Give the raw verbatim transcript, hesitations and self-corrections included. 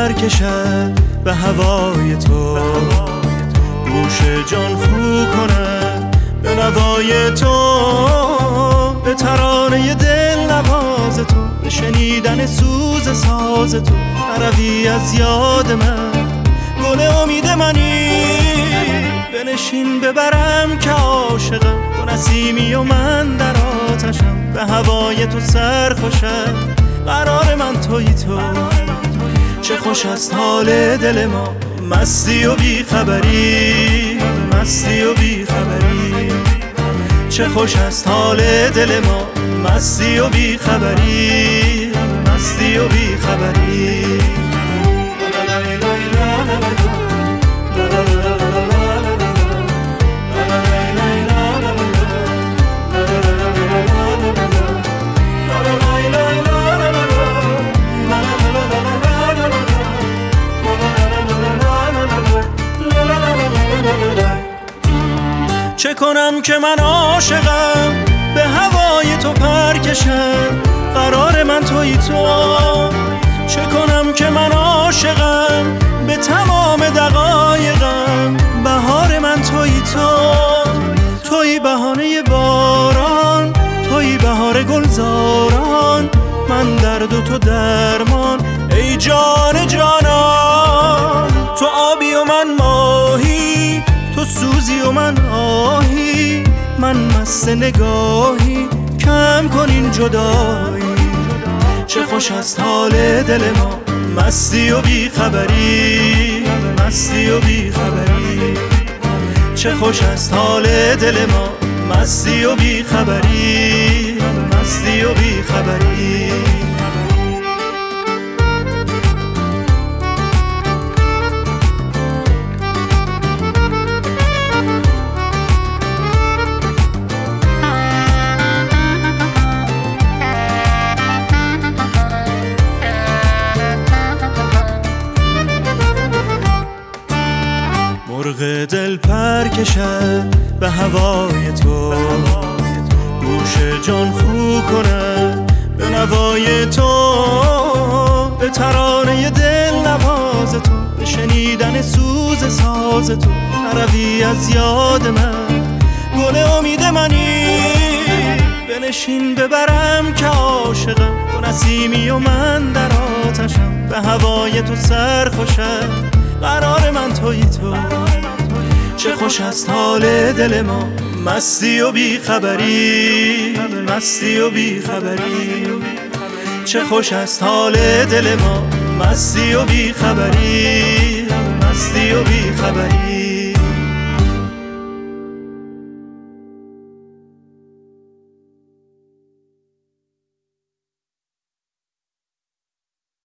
پر کشد به هوای تو، گوش جان خو کند به نوای تو، به ترانه دل نواز تو، به شنیدن سوز ساز تو. نروی از یاد من گل امید منی، بنشین ببرم که عاشقم، تو نسیمی و من در آتشم. به هوای تو سرخوشم، قرار من تویی تو. چه خوش است حال دل ما، مستی و بی خبری، مستی و بی خبری. چه خوش است حال دل ما، مستی و بی خبری، مستی و بی خبری. چه کنم که من عاشقم، به هوای تو پر کشم، قرار من تویی تو. چه کنم که من عاشقم، به تمام دقایقم، بهار من تویی تو. تویی بهانه باران، تویی بهار گلزاران، من درد و تو درمان، ای جان جانان. تو آبی و من ماهی، تو سوزی و من آهی، من مست نگاهی، کم کن این جدایی. چه خوش است حال دل ما، مستی و بی خبری، مستی و بی خبری. چه خوش است حال دل ما، مستی و بی خبری، مستی و بی خبری. مرغ دل پر کشد به هوای تو، گوش جان خو کند به نوای تو، به ترانه دل نواز تو، به شنیدن سوز ساز تو. نروی از یاد من گل امید منی، بنشین ببرم که عاشقم، تو نسیمی و من در آتشم. به هوای تو سرخوشم، قرار من تویی تو. چه خوش است حال دل ما، مستی و بی خبری، مستی و بی خبری. چه خوش است حال دل ما، مستی و بی خبری، مستی و بی خبری.